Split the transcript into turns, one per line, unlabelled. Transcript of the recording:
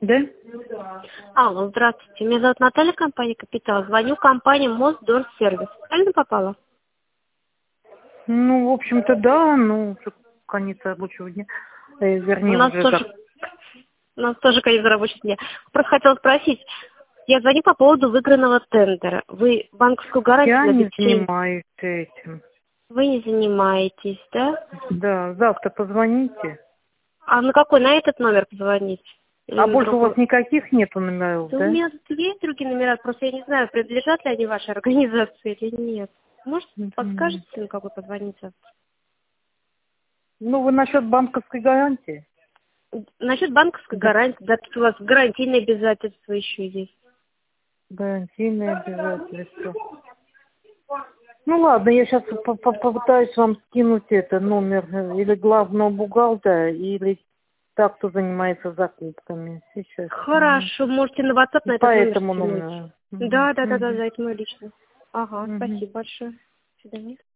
Да?
Алло, здравствуйте. Меня зовут Наталья, компания «Капитал». Звоню компании Мосдорсервис. Правильно попала?
Ну, в общем-то, да, ну, конец рабочего дня.
У
Вернее,
нас
уже
тоже, у нас тоже конец рабочего дня. Просто хотела спросить. Я звоню по поводу выигранного тендера. Вы банковскую гарантию
я
на
не
обеспечение...
занимаюсь этим.
Вы не занимаетесь, да?
Да, завтра позвоните.
А на какой? На этот номер позвонить? Или
А
на
больше у вас
другой?
никаких нету номеров,
Да у
да?
меня тут есть другие номера, просто я не знаю, принадлежат ли они вашей организации или нет. Может,
Мгм.
подскажете, на какой позвонить завтра?
Ну, вы насчет банковской гарантии?
Насчет банковской
Да.
гарантии, да, тут у вас гарантийные обязательства еще есть.
Гарантийные обязательства. Ну ладно, я сейчас попытаюсь вам скинуть это номер или главного бухгалтера, или так, кто занимается закупками. Сейчас.
Хорошо, можете на WhatsApp на
По
этот номер
этому
скинуть.
номеру.
Да, это мой личный. Ага,
Мгм.
спасибо большое. До свидания.